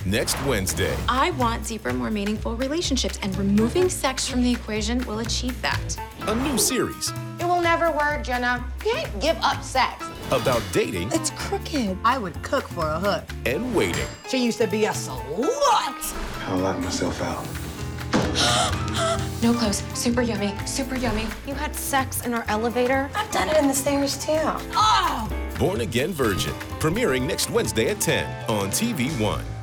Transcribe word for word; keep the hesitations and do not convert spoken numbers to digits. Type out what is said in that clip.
next Wednesday. I want deeper, more meaningful relationships, and removing sex from the equation will achieve that. A new series. It will never work, Jenna. You can't give up sex. About dating. It's crooked. I would cook for a hook. And waiting. She used to be a slut. I'll lock myself out. No clothes. Super yummy. Super yummy. You had sex in our elevator? I've done it in the stairs, too. Oh! Born Again Virgin. Premiering next Wednesday at ten on T V One.